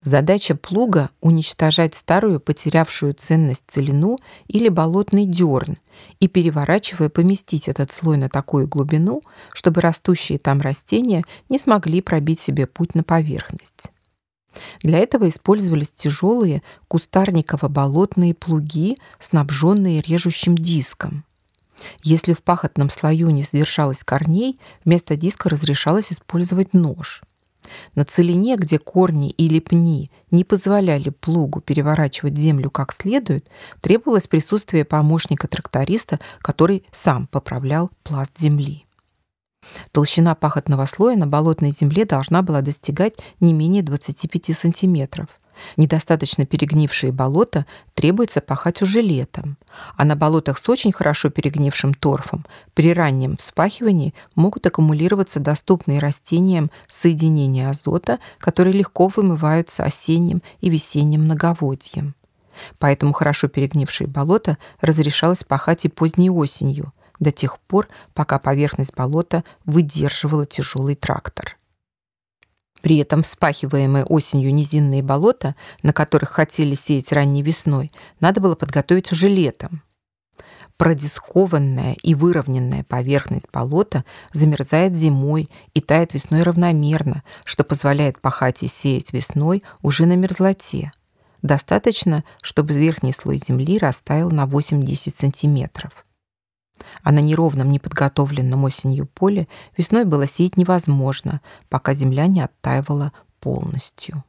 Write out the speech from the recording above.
Задача плуга — уничтожать старую, потерявшую ценность целину или болотный дерн и, переворачивая, поместить этот слой на такую глубину, чтобы растущие там растения не смогли пробить себе путь на поверхность. Для этого использовались тяжелые кустарниково-болотные плуги, снабженные режущим диском. Если в пахотном слою не содержалось корней, вместо диска разрешалось использовать нож. На целине, где корни или пни не позволяли плугу переворачивать землю как следует, требовалось присутствие помощника-тракториста, который сам поправлял пласт земли. Толщина пахотного слоя на болотной земле должна была достигать не менее 25 сантиметров. Недостаточно перегнившие болота требуется пахать уже летом, а на болотах с очень хорошо перегнившим торфом при раннем вспахивании могут аккумулироваться доступные растениям соединения азота, которые легко вымываются осенним и весенним многоводьем. Поэтому хорошо перегнившие болота разрешалось пахать и поздней осенью, до тех пор, пока поверхность болота выдерживала тяжелый трактор. При этом вспахиваемые осенью низинные болота, на которых хотели сеять ранней весной, надо было подготовить уже летом. Продискованная и выровненная поверхность болота замерзает зимой и тает весной равномерно, что позволяет пахать и сеять весной уже на мерзлоте. Достаточно, чтобы верхний слой земли растаял на 8-10 сантиметров. А на неровном, неподготовленном осенью поле весной было сеять невозможно, пока земля не оттаивала полностью.